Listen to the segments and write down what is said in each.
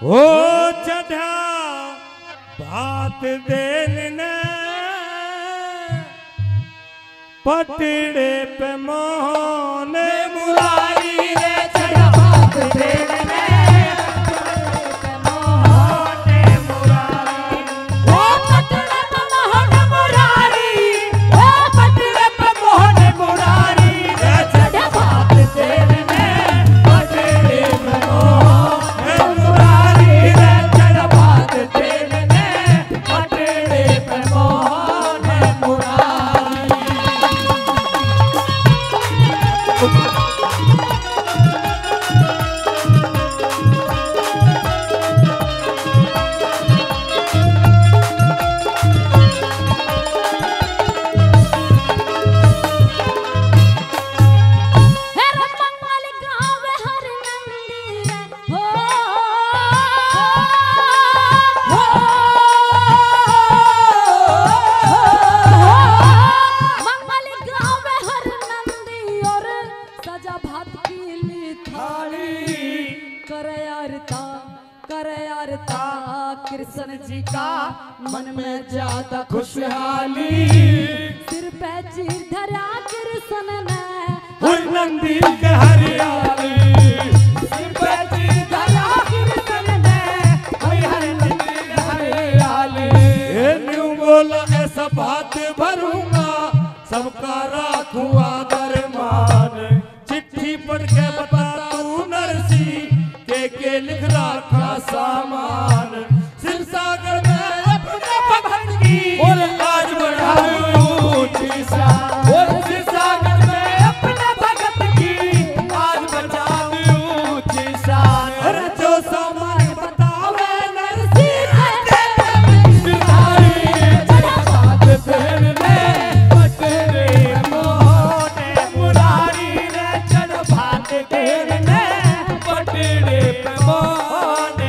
हो चढ़ा भात देने पटड़े पे मोहन मुरारी रे चढ़ा भात देने कृष्ण जी का मन में ज्यादा खुशहाली सिर पे चीर धरा कृष्ण ने नंदी के हरियाली सिर पे चीर धरा कृष्ण ने नंदी के हरियाली न्यू बोला ऐसा बात भरूंगा सबका राखूं आदर मान चिट्ठी पढ़ के बता तू नरसी के लिख रखा सामान सागर में अपने भगत की और आज बढ़ाऊं ऊंची शान और सागर में अपने भगत की आज बढ़ाऊं ऊंची शान अरे जो सामान बतावे नरसी सिधाई चढ़ा भात देने पटड़े मोहन मुरारी रे चढ़ा भात देने पटड़े पे मोहन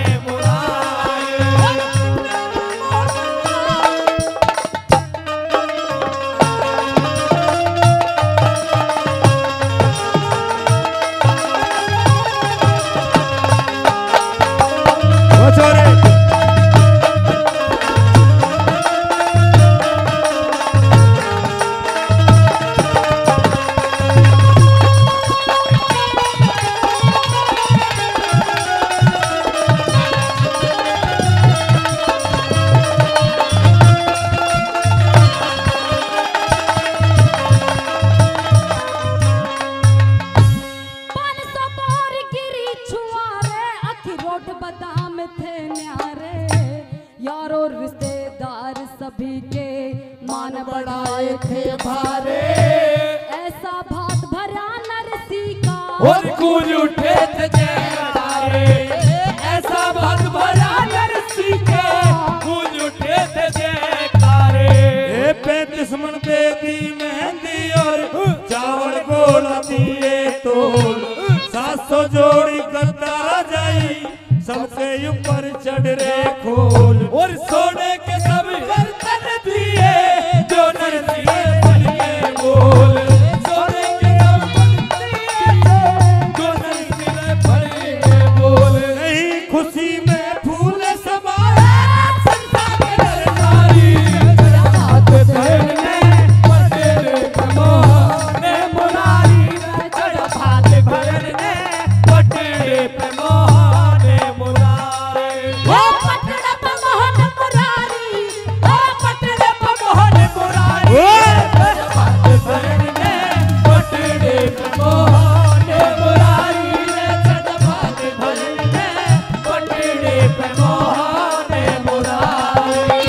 रिश्तेदार सभी के मान बढ़ाए थे भारे ऐसा भात भरा नरसी का और गूंज उठे थे जयकारे ऐसा भात भरा नरसी का गूंज उठे थे जयकारे 35 मन दे दी मेहंदी और चावल गोल दिए तोल 700 जोड़ी करता जाई सबके ऊपर चढ़ रे खोल और सोने के सब बर्तन दिए जो नरसी बनिए बोल सोने के सब बर्तन दिए जो नरसी बनिए बोल नहीं खुशी में फूल समाए संसार के नारी चढ़ा भात देने पटड़े पे मोहन मुरारी चढ़ा भात देने पटड़े पे मोहन मुरारी वो पटड़े पे मोहन मुरारी वो पटड़े पे मोहन मुरारी पटड़े पे मोहन मुरारी चढ़ा भात देने पटड़े पे मोहन मुरारी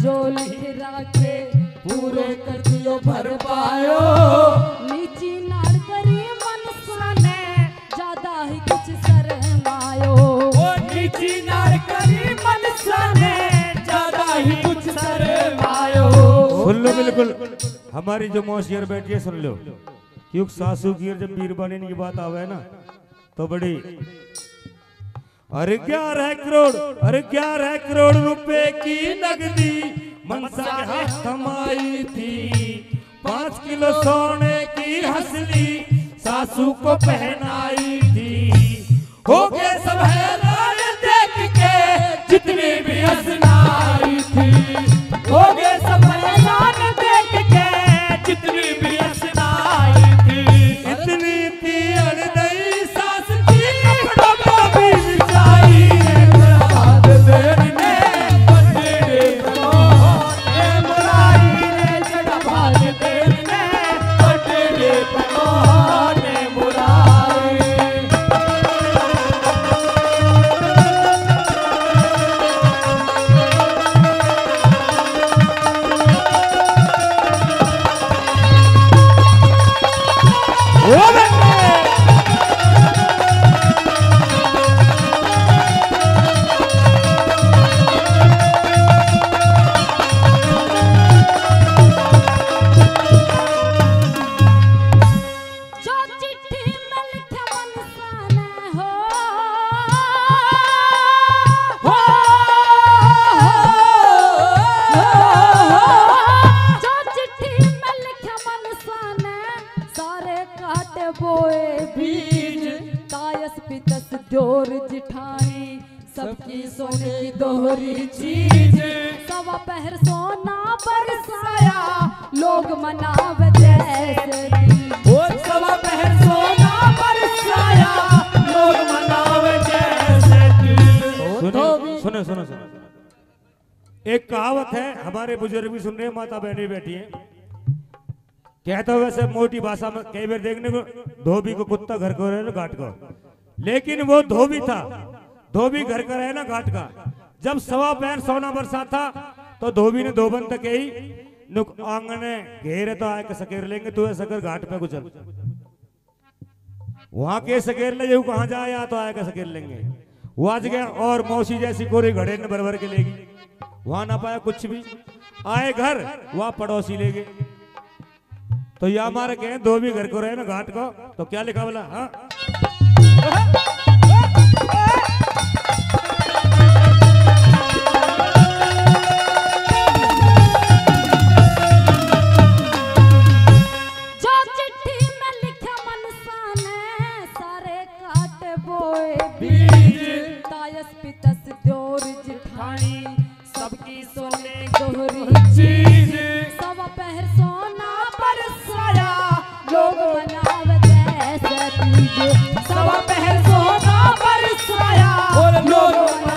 पूरे कर दियो भर पायो नीची ना बिल्कुल बिल्कुल हमारी जो मौसियर बैठी है सुन लो, क्योंकि सासू की जब वीर बनने की बात आवे ना तो बड़ी, अरे 11 करोड़, अरे 11 करोड़ रुपए की नगदी मनसा के हाथ थमाई थी, 5 किलो सोने की हंसली सासू को पहनाई थी। हो गए सब हैरान देख के जितनी भी हंसनाई थी, हो गए सब हैरान देख के जितनी भी हंसनाई थी। इतनी थी अड़दई सास की कपड़ों को भी बिछाई है, बर्बाद देने बंदे को ने बुलाई रे, बर्बाद देने बंदे को ने बुलाई। डोर जिठानी सबकी सोने की दोहरी चीज, सवा पहर सोना बरसाया लोग मनावे जैसे दी। वो सवा पहर सोना बरसाया लोग मनावे जैसे दी। सुनो सुनो सुनो, एक कहावत है, हमारे बुजुर्ग भी सुन रहे हैं, माता बहनें बैठी हैं, कहता वैसे मोटी भाषा में कई बार देखने को, धोबी को कुत्ता घर को रहे ना घाट को, लेकिन वो धोबी था, धोबी घर का रहे ना घाट का। जब सवा पैर सोना बरसा था तो धोबी ने धोबन तक ही नुक आंगने घेरे तो आए के सकेर लेंगे, तू ऐसा कर घाट पे गुजर, वहां के सकेर ले जाऊ, कहां जाए या तो आए के सकेर लेंगे। वो आज गया और मौसी जैसी कोरी घड़े ने भर भर के लेगी, वहां ना पाया कुछ भी, आए घर वहां पड़ोसी ले गए। तो ये हमारे कहे धोबी घर को रहे ना घाट को, तो क्या लिखा बोला, हाँ सबकी सोने दोहरी चीज, सवा पहर सोना बरसाया लोग मनावे जैसे तीज, सवा पहर सोना बरसाया लोग